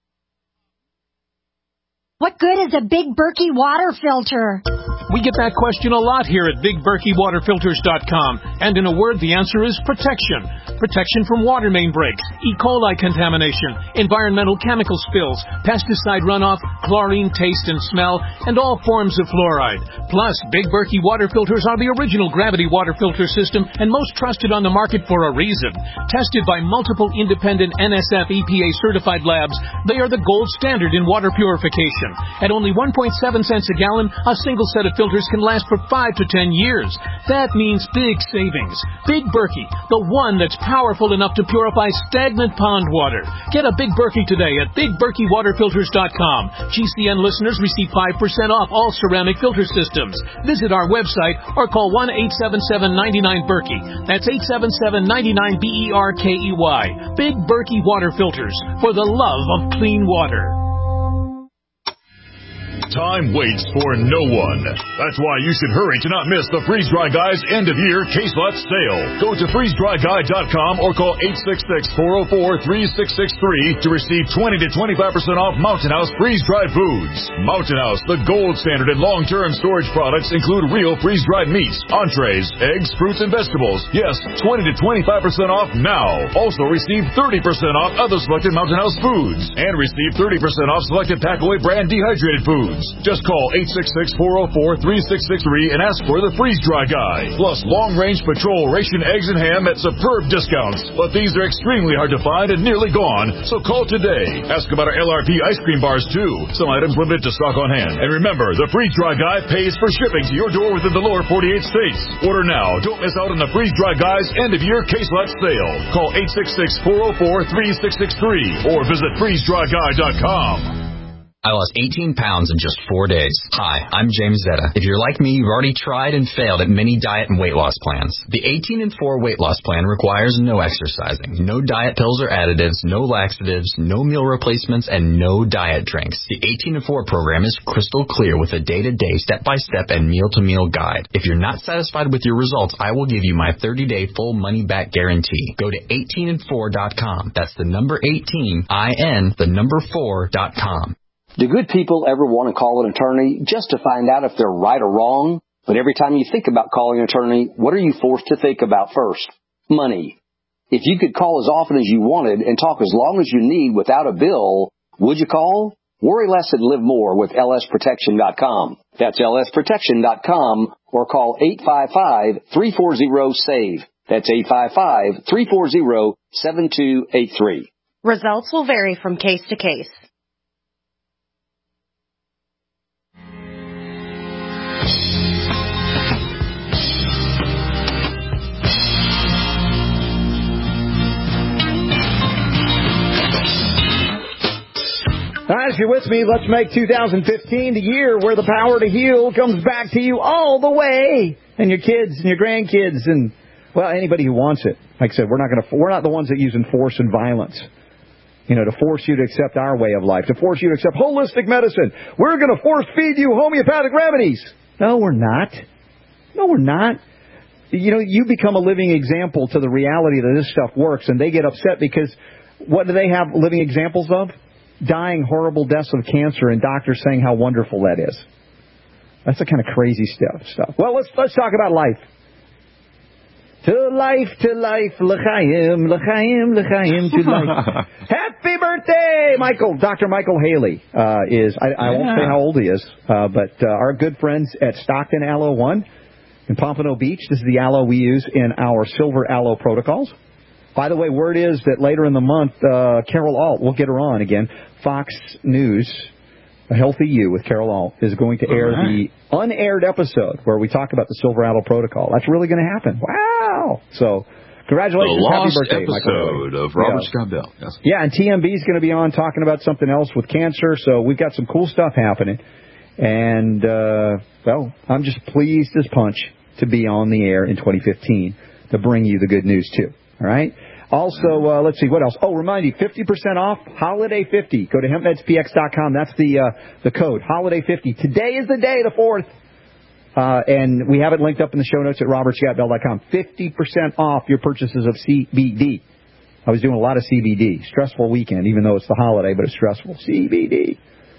What good is a Big Berkey water filter? We get that question a lot here at BigBerkeyWaterFilters.com. And in a word, the answer is protection. Protection from water main breaks, E. coli contamination, environmental chemical spills, pesticide runoff, chlorine taste and smell, and all forms of fluoride. Plus, Big Berkey water filters are the original gravity water filter system and most trusted on the market for a reason. Tested by multiple independent NSF EPA certified labs, they are the gold standard in water purification. At only 1.7 cents a gallon, a single set of filters can last for 5 to 10 years. That means big savings. Big Berkey, the one that's powerful enough to purify stagnant pond water. Get a Big Berkey today at BigBerkeyWaterFilters.com. GCN listeners receive 5% off all ceramic filter systems. Visit our website or call 1-877-99-BERKEY. That's 877-99-BERKEY. Big Berkey Water Filters, for the love of clean water. Time waits for no one. That's why you should hurry to not miss the Freeze Dry Guy's end-of-year case lot sale. Go to freezedryguy.com or call 866-404-3663 to receive 20 to 25% off Mountain House freeze-dried foods. Mountain House, the gold standard in long-term storage products, include real freeze-dried meats, entrees, eggs, fruits, and vegetables. Yes, 20 to 25% off now. Also receive 30% off other selected Mountain House foods and receive 30% off selected Packaway brand dehydrated foods. Just call 866-404-3663 and ask for the Freeze Dry Guy. Plus long-range patrol ration eggs and ham at superb discounts. But these are extremely hard to find and nearly gone, so call today. Ask about our LRP ice cream bars, too. Some items limited to stock on hand. And remember, the Freeze Dry Guy pays for shipping to your door within the lower 48 states. Order now. Don't miss out on the Freeze Dry Guy's end-of-year case lot sale. Call 866-404-3663 or visit freezedryguy.com. I lost 18 pounds in just 4 days. Hi, I'm James Zetta. If you're like me, you've already tried and failed at many diet and weight loss plans. The 18 and 4 weight loss plan requires no exercising, no diet pills or additives, no laxatives, no meal replacements, and no diet drinks. The 18 and 4 program is crystal clear with a day-to-day, step-by-step, and meal-to-meal guide. If you're not satisfied with your results, I will give you my 30-day full money-back guarantee. Go to 18and4.com. That's the number 18, I-N, the number 4.com. Do good people ever want to call an attorney just to find out if they're right or wrong? But every time you think about calling an attorney, what are you forced to think about first? Money. If you could call as often as you wanted and talk as long as you need without a bill, would you call? Worry less and live more with lsprotection.com. That's lsprotection.com or call 855-340-SAVE. That's 855-340-7283. Results will vary from case to case. All right, if you're with me, let's make 2015 the year where the power to heal comes back to you all the way, and your kids and your grandkids and, well, anybody who wants it. Like I said, we're not the ones that use force and violence, to force you to accept our way of life, to force you to accept holistic medicine. We're going to force feed you homeopathic remedies. No, we're not. No, we're not. You become a living example to the reality that this stuff works, and they get upset because what do they have living examples of? Dying horrible deaths of cancer and doctors saying how wonderful that is. That's the kind of crazy stuff. Well, let's talk about life. To life, l'chaim, l'chaim, l'chaim, to life. Happy birthday, Michael! Dr. Michael Haley is, I won't say how old he is, but our good friends at Stockton Aloe One in Pompano Beach. This is the aloe we use in our silver aloe protocols. By the way, word is that later in the month, Carol Alt, we'll get her on again, Fox News, A Healthy You with Carol Alt, is going to air the unaired episode where we talk about the silver aloe protocol. That's really going to happen. Wow! So, congratulations. The Happy lost birthday, episode of Robert Scott Bell. Yes. Yeah, and TMB is going to be on talking about something else with cancer, so we've got some cool stuff happening. And, well, I'm just pleased as punch to be on the air in 2015 to bring you the good news, too. All right. Also, let's see, what else? Oh, remind you, 50% off, Holiday 50. Go to HempMedsPX.com. That's the code, Holiday 50. Today is the day, the 4th. And we have it linked up in the show notes at RobertScottBell.com. 50% off your purchases of CBD. I was doing a lot of CBD. Stressful weekend, even though it's the holiday, but it's stressful. CBD.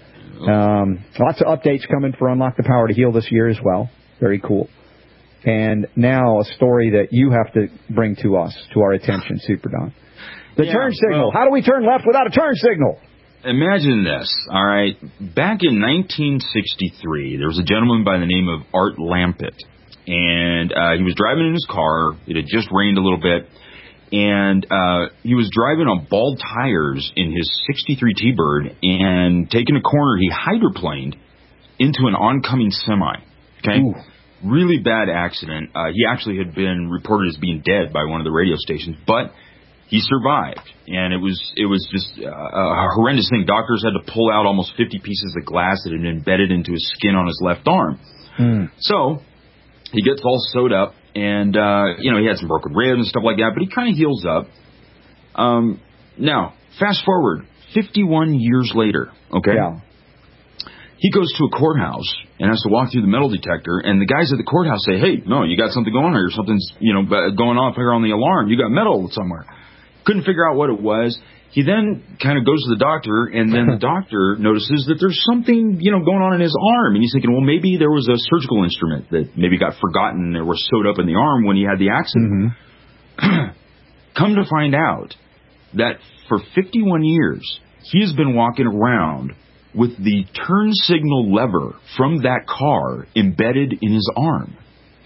Lots of updates coming for Unlock the Power to Heal this year as well. Very cool. And now a story that you have to bring to us, to our attention, Super Don. The turn signal. How do we turn left without a turn signal? Imagine this, all right. Back in 1963, there was a gentleman by the name of Art Lampitt. And he was driving in his car. It had just rained a little bit. And he was driving on bald tires in his 63 T-Bird. And taking a corner, he hydroplaned into an oncoming semi. Okay? Ooh. Really bad accident. He actually had been reported as being dead by one of the radio stations, but he survived. And it was just a horrendous thing. Doctors had to pull out almost 50 pieces of glass that had been embedded into his skin on his left arm. So he gets all sewed up, and, he had some broken ribs and stuff like that, but he kind of heals up. Now, fast forward 51 years later, okay? Yeah. He goes to a courthouse and has to walk through the metal detector, and the guys at the courthouse say, hey, no, you got something going on here. Something's, going off here on the alarm. You got metal somewhere. Couldn't figure out what it was. He then kind of goes to the doctor, and then the doctor notices that there's something, going on in his arm. And he's thinking, well, maybe there was a surgical instrument that maybe got forgotten or was sewed up in the arm when he had the accident. Come to find out that for 51 years, he has been walking around with the turn signal lever from that car embedded in his arm.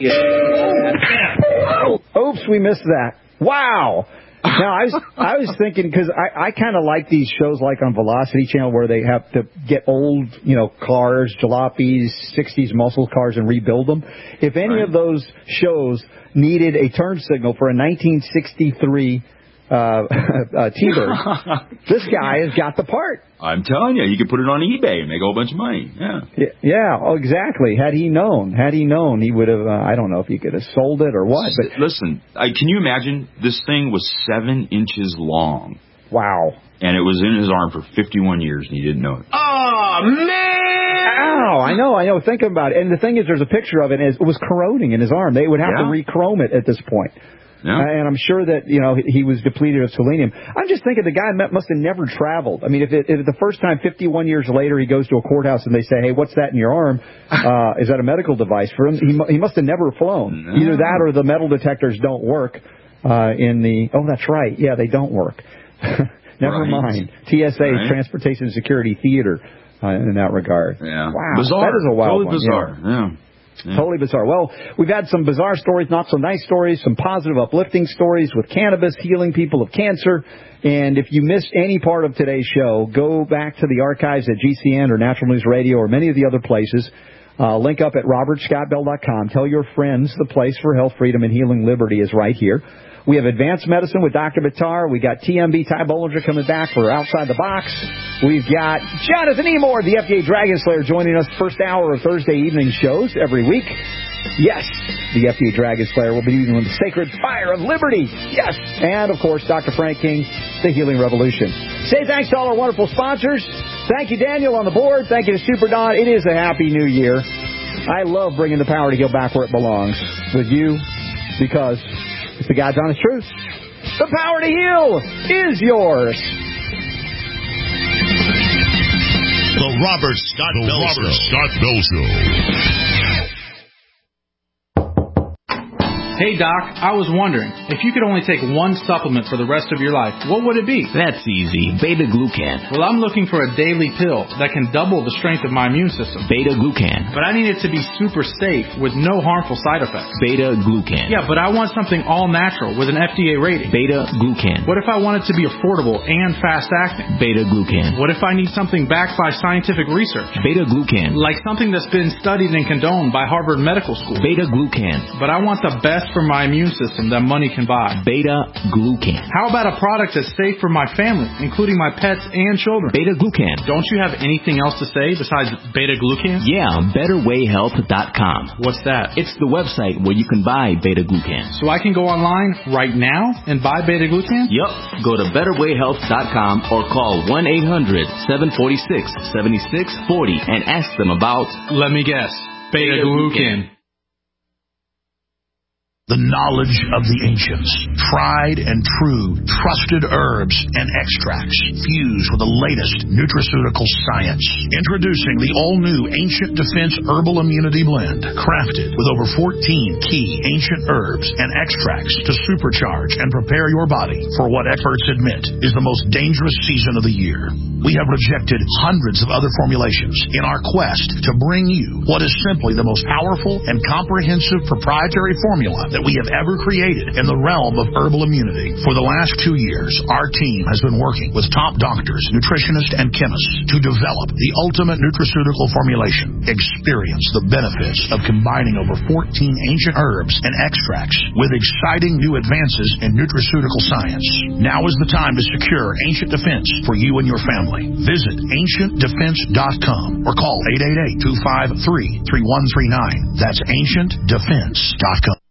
Oops, we missed that. Wow. Now, I was thinking, because I kind of like these shows like on Velocity Channel where they have to get old, cars, jalopies, 60s muscle cars and rebuild them. If any of those shows needed a turn signal for a 1963 T-Bird, this guy has got the part. I'm telling you, he could put it on eBay and make a whole bunch of money. Yeah, exactly. Had he known, he would have, I don't know if he could have sold it or what. But listen, can you imagine? This thing was 7 inches long. Wow. And it was in his arm for 51 years, and he didn't know it. Oh, man! Ow, I know. Think about it. And the thing is, there's a picture of it, and it was corroding in his arm. They would have to rechrome it at this point. Yeah. And I'm sure that, he was depleted of selenium. I'm just thinking the guy must have never traveled. I mean, if the first time 51 years later he goes to a courthouse and they say, hey, what's that in your arm? Is that a medical device for him? He must have never flown. No. Either that or the metal detectors don't work oh, that's right. Yeah, they don't work. Never mind. TSA, Transportation Security Theater, in that regard. Yeah. Wow. Bizarre. That is a wild totally one. Bizarre. Yeah. Totally bizarre. Well, we've had some bizarre stories, not so nice stories, some positive, uplifting stories with cannabis, healing people of cancer. And if you missed any part of today's show, go back to the archives at GCN or Natural News Radio or many of the other places. Link up at robertscottbell.com. Tell your friends the place for health, freedom, and healing liberty is right here. We have Advanced Medicine with Dr. Bitar. We got TMB, Ty Bollinger, coming back for Outside the Box. We've got Jonathan Emord, the FDA Dragon Slayer, joining us first hour of Thursday evening shows every week. Yes, the FDA Dragon Slayer will be using the sacred fire of liberty. Yes. And, of course, Dr. Frank King, the Healing Revolution. Say thanks to all our wonderful sponsors. Thank you, Daniel, on the board. Thank you to Super Don. It is a happy new year. I love bringing the power to heal back where it belongs with you because it's the God's honest truth. The power to heal is yours. The Robert Scott Bell Show. Hey, Doc, I was wondering, if you could only take one supplement for the rest of your life, what would it be? That's easy. Beta-glucan. Well, I'm looking for a daily pill that can double the strength of my immune system. Beta-glucan. But I need it to be super safe with no harmful side effects. Beta-glucan. Yeah, but I want something all-natural with an FDA rating. Beta-glucan. What if I want it to be affordable and fast-acting? Beta-glucan. What if I need something backed by scientific research? Beta-glucan. Like something that's been studied and condoned by Harvard Medical School. Beta-glucan. But I want the best for my immune system that money can buy. Beta-glucan. How about a product that's safe for my family, including my pets and children? Beta-glucan. Don't you have anything else to say besides beta-glucan? Yeah, betterwayhealth.com. What's that? It's the website where you can buy beta-glucan. So I can go online right now and buy beta-glucan? Yep. Go to betterwayhealth.com or call 1-800-746-7640 and ask them about... Let me guess. Beta-glucan. The knowledge of the ancients, tried and true, trusted herbs and extracts fused with the latest nutraceutical science. Introducing the all-new Ancient Defense Herbal Immunity Blend, crafted with over 14 key ancient herbs and extracts to supercharge and prepare your body for what experts admit is the most dangerous season of the year. We have rejected hundreds of other formulations in our quest to bring you what is simply the most powerful and comprehensive proprietary formula that we have ever created in the realm of herbal immunity. For the last 2 years, our team has been working with top doctors, nutritionists, and chemists to develop the ultimate nutraceutical formulation. Experience the benefits of combining over 14 ancient herbs and extracts with exciting new advances in nutraceutical science. Now is the time to secure Ancient Defense for you and your family. Visit AncientDefense.com or call 888-253-3139. That's AncientDefense.com.